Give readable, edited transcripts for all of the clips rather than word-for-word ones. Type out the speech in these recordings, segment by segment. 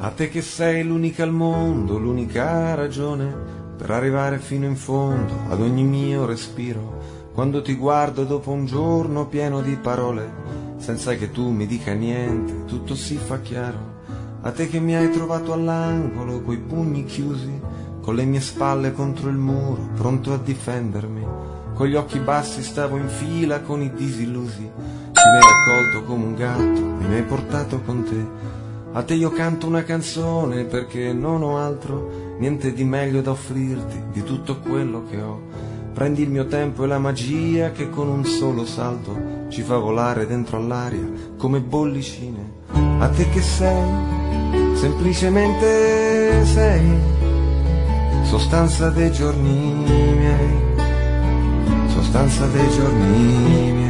A te che sei l'unica al mondo, l'unica ragione per arrivare fino in fondo ad ogni mio respiro. Quando ti guardo dopo un giorno pieno di parole, senza che tu mi dica niente, tutto si fa chiaro. A te che mi hai trovato all'angolo, coi pugni chiusi, con le mie spalle contro il muro, pronto a difendermi. Con gli occhi bassi stavo in fila con i disillusi. Mi hai raccolto come un gatto e mi hai portato con te. A te io canto una canzone perché non ho altro, niente di meglio da offrirti di tutto quello che ho. Prendi il mio tempo e la magia che con un solo salto ci fa volare dentro all'aria come bollicine. A te che sei, semplicemente sei, sostanza dei giorni miei, sostanza dei giorni miei.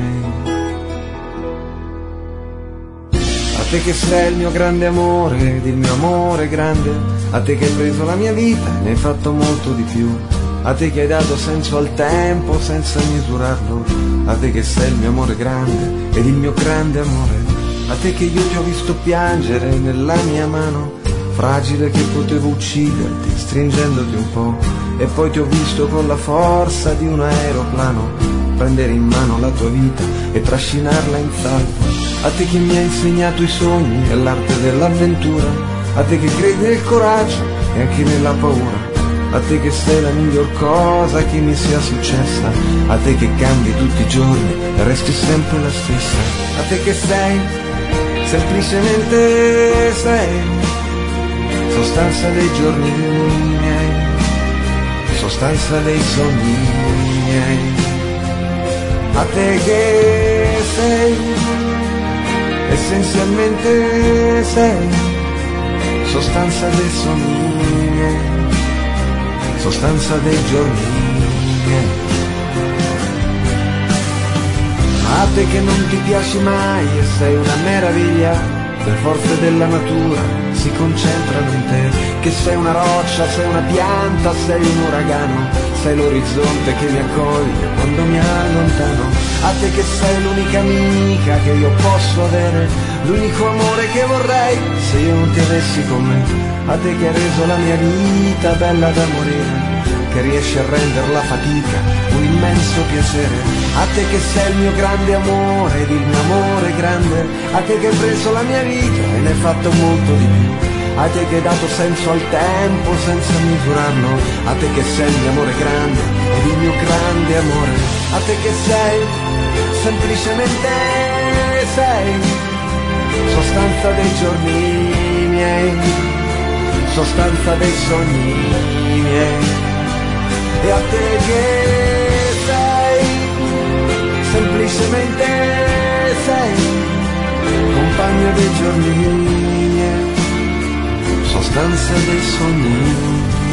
A te che sei il mio grande amore ed il mio amore grande, a te che hai preso la mia vita e ne hai fatto molto di più, a te che hai dato senso al tempo senza misurarlo, a te che sei il mio amore grande ed il mio grande amore, a te che io ti ho visto piangere nella mia mano, fragile che potevo ucciderti stringendoti un po', e poi ti ho visto con la forza di un aeroplano prendere in mano la tua vita e trascinarla in salvo. A te che mi hai insegnato i sogni e l'arte dell'avventura, a te che credi nel coraggio e anche nella paura, a te che sei la miglior cosa che mi sia successa, a te che cambi tutti i giorni e resti sempre la stessa, a te che sei, semplicemente sei, sostanza dei giorni miei, sostanza dei sogni miei. A te che sei, essenzialmente sei, sostanza dei sogni miei, sostanza dei giorni miei. A te che non ti piaci mai e sei una meraviglia, le forze della natura si concentrano in te, che sei una roccia, sei una pianta, sei un uragano, sei l'orizzonte che mi accoglie quando mi allontano. A te che sei l'unica amica che io posso avere, l'unico amore che vorrei se io non ti avessi con me. A te che hai reso la mia vita bella da morire, che riesci a rendere la fatica un immenso piacere. A te che sei il mio grande amore ed il mio amore grande, a te che hai preso la mia vita e ne hai fatto molto di più, a te che hai dato senso al tempo senza misurarlo, a te che sei il mio amore grande ed il mio grande amore, a te che sei, semplicemente sei, sostanza dei giorni miei, sostanza dei sogni miei. E a te che sei, semplicemente sei, compagno dei giorni miei, sostanza dei sogni.